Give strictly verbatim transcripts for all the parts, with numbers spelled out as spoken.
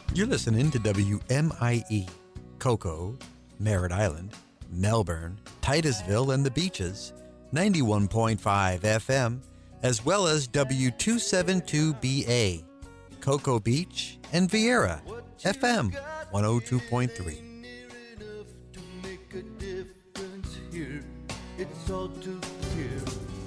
You're listening to W M I E, Cocoa, Merritt Island, Melbourne, Titusville, and the Beaches, ninety-one point five F M, as well as W two seventy-two B A, Cocoa Beach, and Vieira, F M one oh two point three. It's all too clear.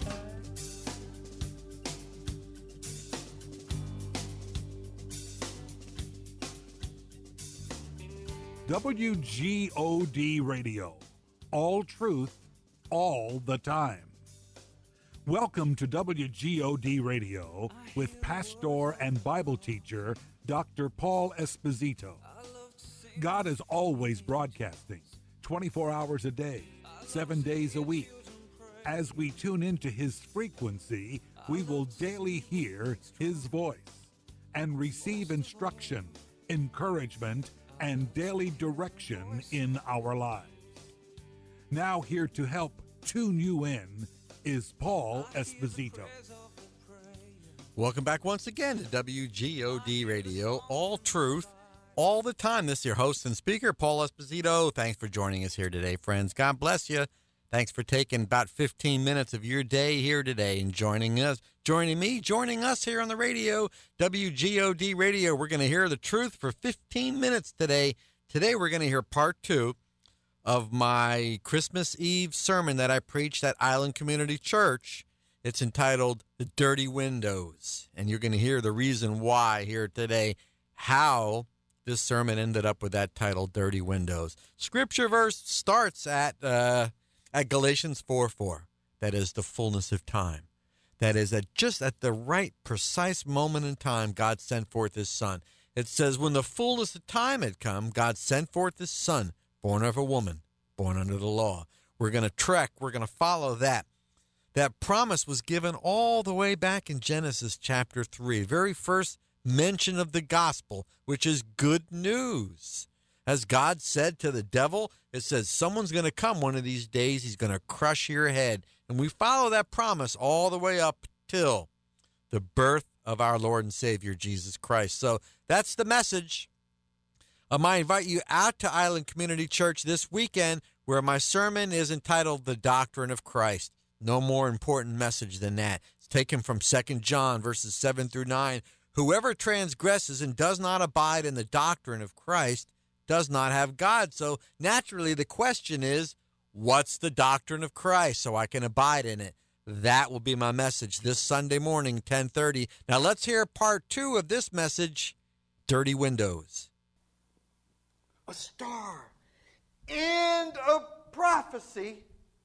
W G O D Radio. All truth, all the time. Welcome to W G O D Radio with pastor and Bible teacher Doctor Paul Esposito. God is always broadcasting, twenty-four hours a day, seven days a week. As we tune into his frequency, we will daily hear his voice and receive instruction, encouragement, and daily direction in our lives. Now here to help tune you in is Paul Esposito. Welcome back once again to W G O D Radio, all truth, all the time. This is your host and speaker, Paul Esposito. Thanks for joining us here today, friends. God bless you. Thanks for taking about fifteen minutes of your day here today and joining us, joining me, joining us here on the radio, W G O D Radio. We're going to hear the truth for fifteen minutes today. Today we're going to hear part two of my Christmas Eve sermon that I preached at Island Community Church. It's entitled The Dirty Windows, and you're going to hear the reason why here today, how this sermon ended up with that title, Dirty Windows. Scripture verse starts at... Uh, At Galatians four four, that is the fullness of time. That is that just at the right, precise moment in time, God sent forth his Son. It says, when the fullness of time had come, God sent forth his Son, born of a woman, born under the law. We're going to trek, we're going to follow that. That promise was given all the way back in Genesis chapter three, very first mention of the gospel, which is good news. As God said to the devil, it says, someone's going to come one of these days. He's going to crush your head. And we follow that promise all the way up till the birth of our Lord and Savior, Jesus Christ. So that's the message. Um, I invite you out to Island Community Church this weekend, where my sermon is entitled The Doctrine of Christ. No more important message than that. It's taken from Second John verses seven through nine. Whoever transgresses and does not abide in the doctrine of Christ does not have God. So naturally the question is, what's the doctrine of Christ so I can abide in it? That will be my message this Sunday morning, ten thirty. Now let's hear part two of this message, Dirty Windows. A star and a prophecy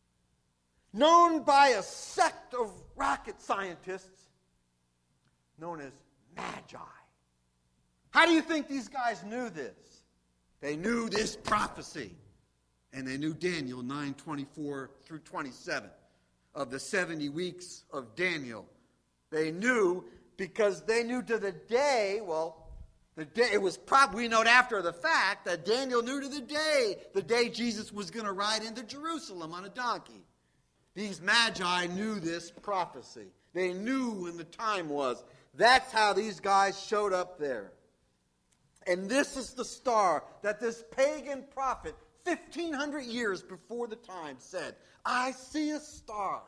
known by a sect of rocket scientists known as Magi. How do you think these guys knew this? They knew this prophecy, and they knew Daniel nine twenty-four through twenty-seven of the seventy weeks of Daniel. They knew because they knew to the day, well, the day, it was probably, we know after the fact, that Daniel knew to the day, the day Jesus was going to ride into Jerusalem on a donkey. These Magi knew this prophecy. They knew when the time was. That's how these guys showed up there. And this is the star that this pagan prophet, fifteen hundred years before the time, said, I see a star.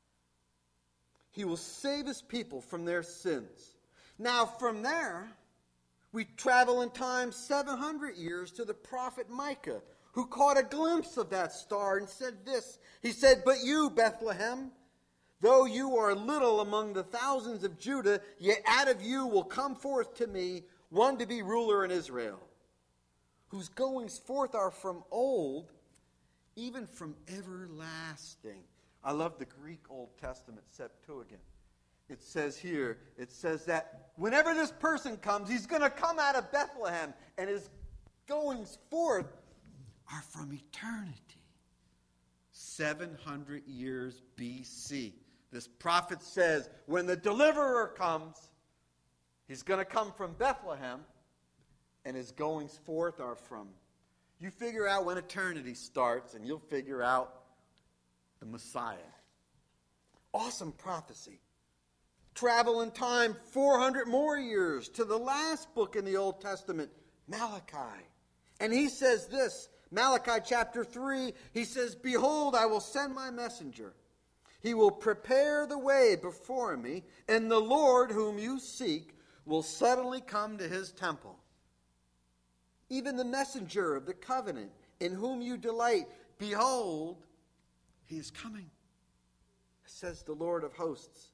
He will save his people from their sins. Now from there, we travel in time seven hundred years to the prophet Micah, who caught a glimpse of that star and said this. He said, but you, Bethlehem, though you are little among the thousands of Judah, yet out of you will come forth to me one to be ruler in Israel, whose goings forth are from old, even from everlasting. I love the Greek Old Testament Septuagint. It says here, it says that whenever this person comes, he's going to come out of Bethlehem, and his goings forth are from eternity. seven hundred years B C. This prophet says, when the deliverer comes, he's going to come from Bethlehem, and his goings forth are from. You figure out when eternity starts, and you'll figure out the Messiah. Awesome prophecy. Travel in time four hundred more years to the last book in the Old Testament, Malachi. And he says this, Malachi chapter three, he says, "Behold, I will send my messenger. He will prepare the way before me, and the Lord whom you seek will suddenly come to his temple. Even the messenger of the covenant in whom you delight, behold, he is coming, says the Lord of hosts."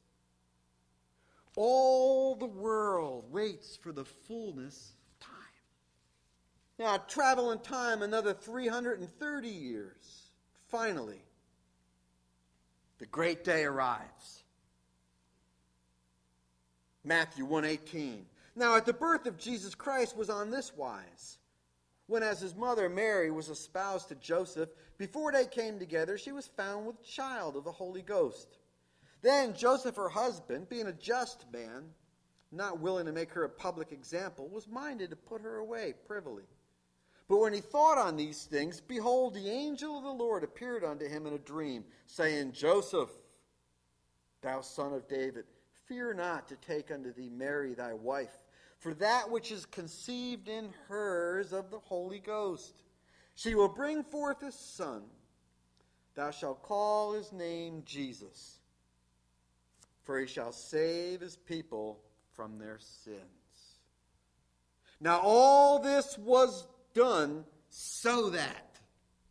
All the world waits for the fullness of time. Now, travel in time another three hundred thirty years. Finally, the great day arrives. Matthew one eighteen. "Now at the birth of Jesus Christ was on this wise. When as his mother Mary was espoused to Joseph, before they came together, she was found with child of the Holy Ghost. Then Joseph, her husband, being a just man, not willing to make her a public example, was minded to put her away privily. But when he thought on these things, behold, the angel of the Lord appeared unto him in a dream, saying, Joseph, thou son of David, fear not to take unto thee Mary thy wife, for that which is conceived in her is of the Holy Ghost. She will bring forth a son. Thou shalt call his name Jesus, for he shall save his people from their sins." Now all this was done so that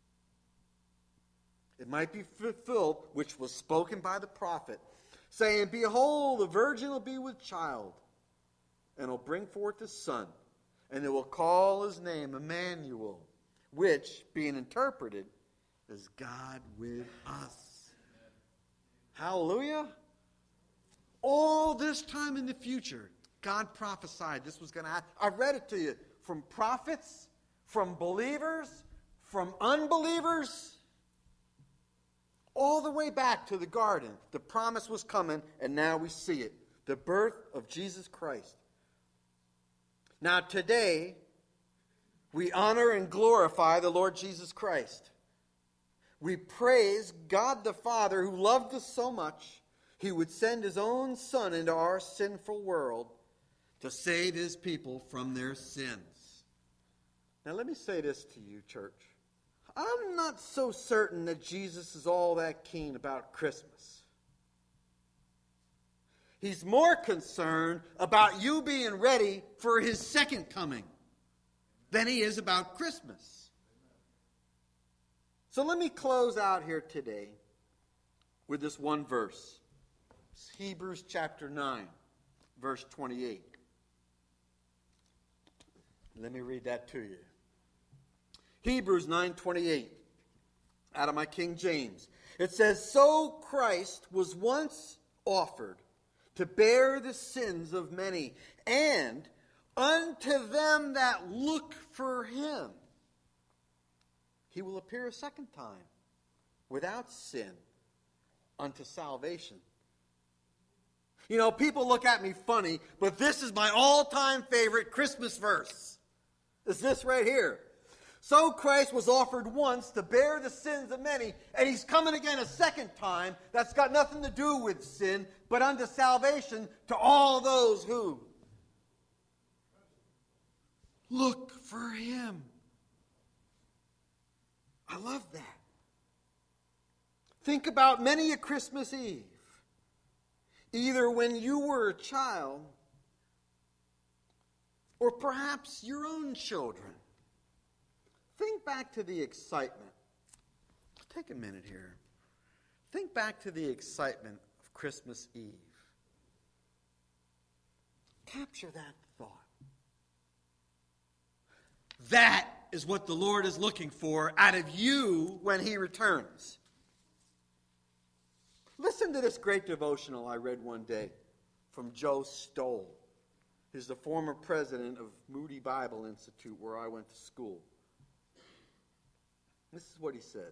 it might be fulfilled, which was spoken by the prophet, saying, "Behold, the virgin will be with child, and will bring forth a son, and they will call his name Emmanuel," which, being interpreted, is God with us. Hallelujah. All this time in the future, God prophesied this was going to happen. I read it to you from prophets, from believers, from unbelievers, all the way back to the garden. The promise was coming, and now we see it. The birth of Jesus Christ. Now today, we honor and glorify the Lord Jesus Christ. We praise God the Father who loved us so much, he would send his own Son into our sinful world to save his people from their sins. Now let me say this to you, church. I'm not so certain that Jesus is all that keen about Christmas. He's more concerned about you being ready for his second coming than he is about Christmas. So let me close out here today with this one verse. It's Hebrews chapter nine, verse twenty-eight. Let me read that to you. Hebrews nine twenty-eight, out of my King James. It says, "So Christ was once offered to bear the sins of many, and unto them that look for him, he will appear a second time, without sin, unto salvation." You know, people look at me funny, but this is my all-time favorite Christmas verse. Is this right here. So Christ was offered once to bear the sins of many, and he's coming again a second time. That's got nothing to do with sin, but unto salvation to all those who look for him. I love that. Think about many a Christmas Eve, either when you were a child or perhaps your own children. Think back to the excitement. Take a minute here. Think back to the excitement of Christmas Eve. Capture that thought. That is what the Lord is looking for out of you when he returns. Listen to this great devotional I read one day from Joe Stoll. He's the former president of Moody Bible Institute, where I went to school. This is what he said.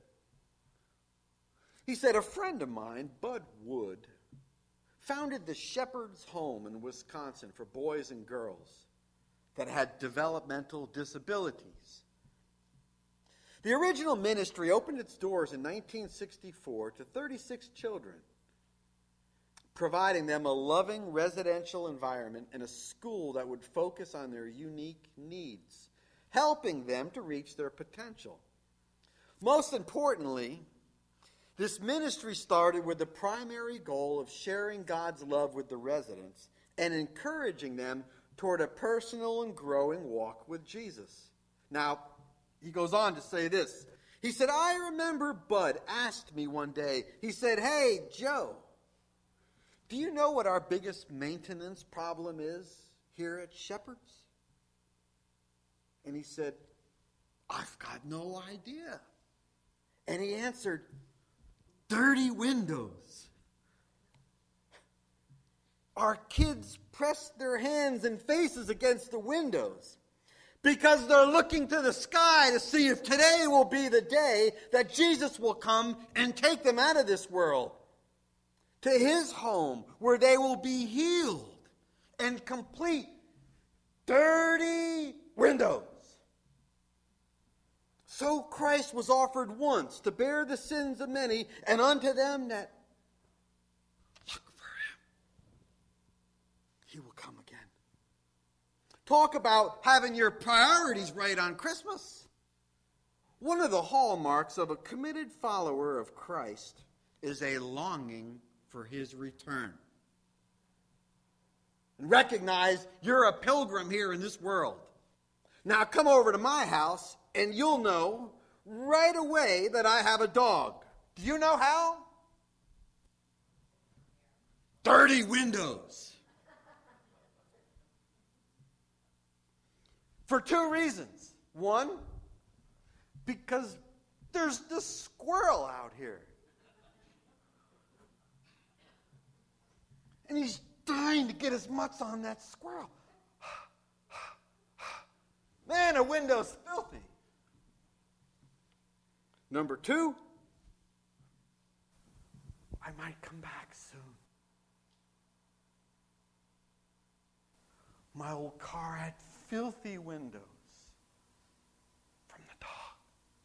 He said, "A friend of mine, Bud Wood, founded the Shepherd's Home in Wisconsin for boys and girls that had developmental disabilities. The original ministry opened its doors in nineteen sixty-four to thirty-six children, providing them a loving residential environment and a school that would focus on their unique needs. helping them to reach their potential. Most importantly, this ministry started with the primary goal of sharing God's love with the residents and encouraging them toward a personal and growing walk with Jesus. Now, he goes on to say this. He said, I remember Bud asked me one day, he said, hey, Joe, do you know what our biggest maintenance problem is here at Shepherd's? And he said, I've got no idea. And he answered, dirty windows. Our kids press their hands and faces against the windows because they're looking to the sky to see if today will be the day that Jesus will come and take them out of this world to his home where they will be healed and complete. Dirty windows. So Christ was offered once to bear the sins of many, and unto them that look for him, he will come again. Talk about having your priorities right on Christmas. One of the hallmarks of a committed follower of Christ is a longing for his return. And recognize you're a pilgrim here in this world. Now come over to my house and you'll know right away that I have a dog. Do you know how? Dirty windows. For two reasons. One, because there's this squirrel out here. And he's dying to get his mutts on that squirrel. Man, a window's filthy. Number two, I might come back soon. My old car had filthy windows from the dog.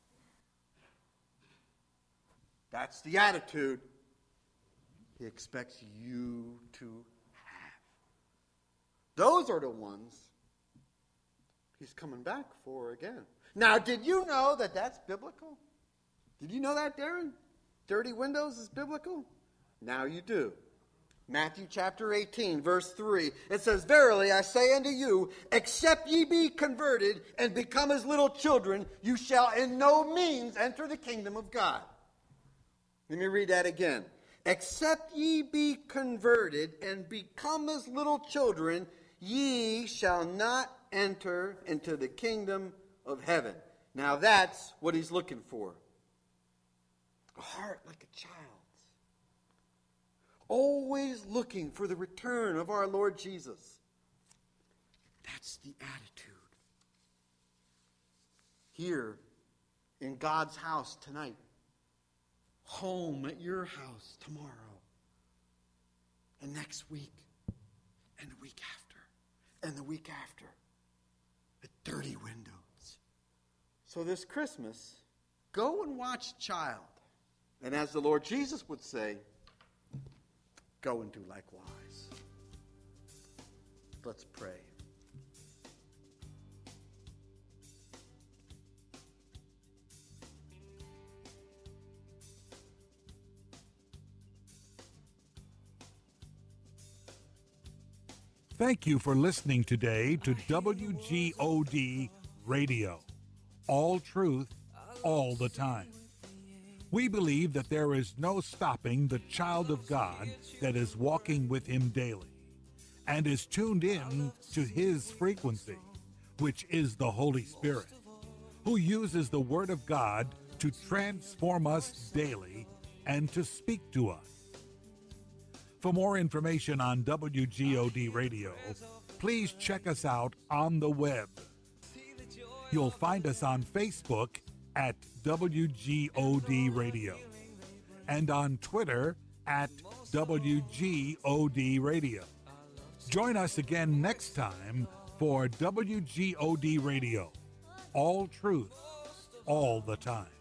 That's the attitude he expects you to have. Those are the ones he's coming back for again. Now, did you know that that's biblical? Did you know that, Darren? Dirty windows is biblical? Now you do. Matthew chapter eighteen, verse three. It says, verily I say unto you, except ye be converted and become as little children, you shall in no means enter the kingdom of God. Let me read that again. Except ye be converted and become as little children, ye shall not enter into the kingdom of heaven. Now that's what he's looking for. A heart like a child's. Always looking for the return of our Lord Jesus. That's the attitude. Here in God's house tonight. Home at your house tomorrow. And next week. And the week after. And the week after. At dirty windows. So this Christmas, go and watch Child. And as the Lord Jesus would say, go and do likewise. Let's pray. Thank you for listening today to W G O D Radio. All truth, all the time. We believe that there is no stopping the child of God that is walking with him daily and is tuned in to his frequency, which is the Holy Spirit, who uses the Word of God to transform us daily and to speak to us. For more information on W G O D Radio, please check us out on the web. You'll find us on Facebook at W G O D Radio and on Twitter at W G O D Radio. Join us again next time for W G O D Radio. All truth, all the time.